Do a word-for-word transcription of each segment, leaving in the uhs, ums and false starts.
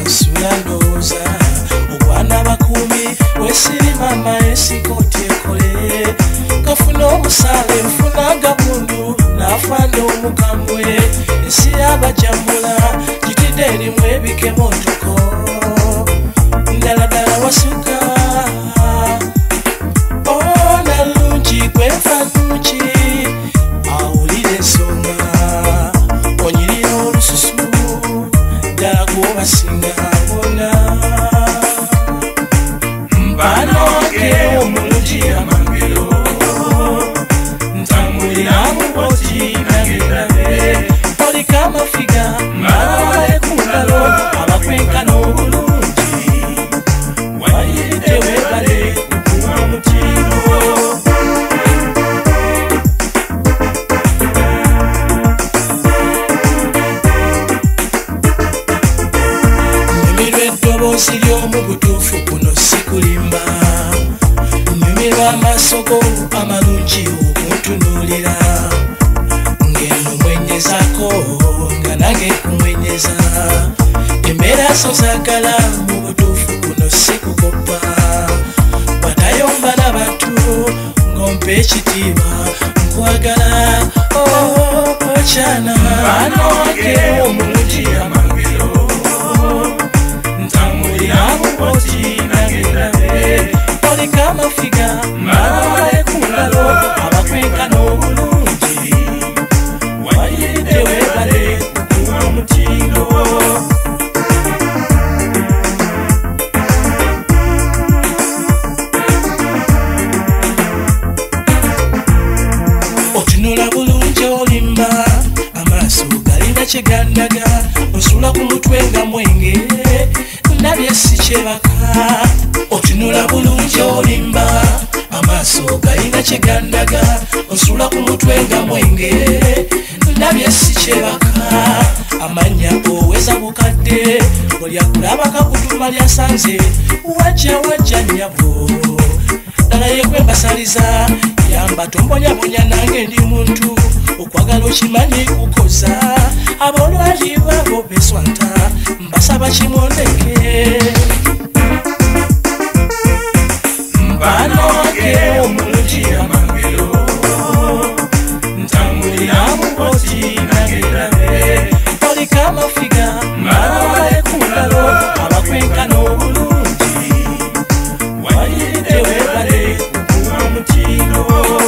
sulandoza obwana bakumi wesiri mama esikoti ekole kafuna omusale nfuna gabundu nafanda omukambwe ensi yabajambula gitidde erimu ebikemo ntoko ndaladala wasuka onalungi kwefanunki awulire ensonga onyirira olususu ddala gwobasinga bona mbanoge omulungi amangero ntambulira muboti nagerabe olika amafiga mabale ku ngalo abakwenkana obulungi wayiridde webale kukuwa omutindo nyumirwa eddoboozi ly'omu butuufu kuno sikulimba nyumirwa amasoko amalungi okuntunuulira ngeno mwenyezako nga nange kumwenyeza embeera zo zaagala mu butuufu kuno sikukopa watayomba n'abantu ng'ompa ekitiibwa nkwagala okyana banonge omulungi amangero ntambulira muboti nagerabe olika amafiga mabale ku ngalo abakwenkana obulungi wayiridde webale kukuwa omutindo otunula bulungi olimba amaaso galina kyegandaga osula ku mutwe nga mwenge nabye si kyebaka otunula bulungi olimba amaaso galina kyegandaga osula ku mutwe nga mwenge nabye si kyebaka amanya oweza bukadde olyakulabaka kutuma lyasanze wajja wajja nnyabo ddala yekwembasaliza yamba tombonyabonya nange ndi muntu okwagala okimanyi kukoza abolwali babo beswanta mbasaba kimondeke mbanoge omulungi amangero ntambulira muboti nagerabe olika amafiga mabale ku ngalo abakwenkana obulungi wayiridde webale kukuwa omutindo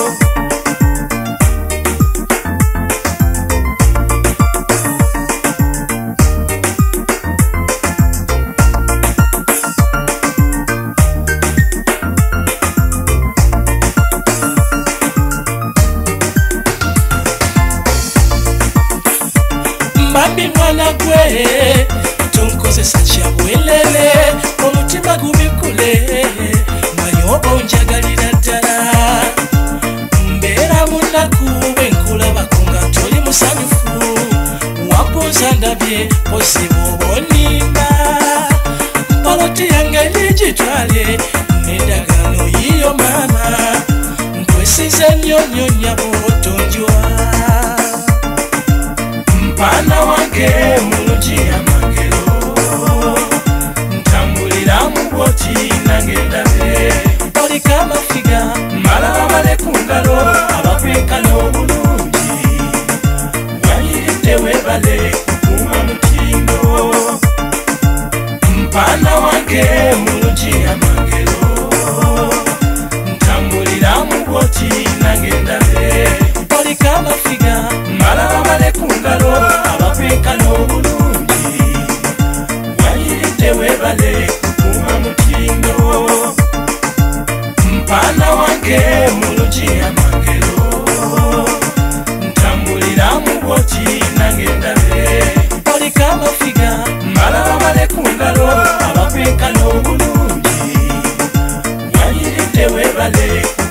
Mambi mwana gwe tonkozesa kyabwelele omutima gubikule manyobo njagalira ddala mbeera munaku bwenkulabako nga toli musanyufu wambuuza ndabye osiba obonimba poloti yange ligitwale n'endagaano yiyo maama nkwesize nnyo nnyo nnyabo tonjwa mpana wange mulungi amangero ntambulira muboti nange ndabe olika amafiga malaba bale ku ngalo abakwenkana obulungi wayiridde webale kukuuma mutindo mpana wange mulungi amangero ntambulira muboti nange ndabe olika amafiga malaba bale ku ngalo abakwenkana obulungi wayiridde webale kukuuma mutindo mpana wange mulungi amangero ntambulira muboti nange ndabe olika amafiga malaba bale ku ngalo abakwenkana obulungi wayiridde webale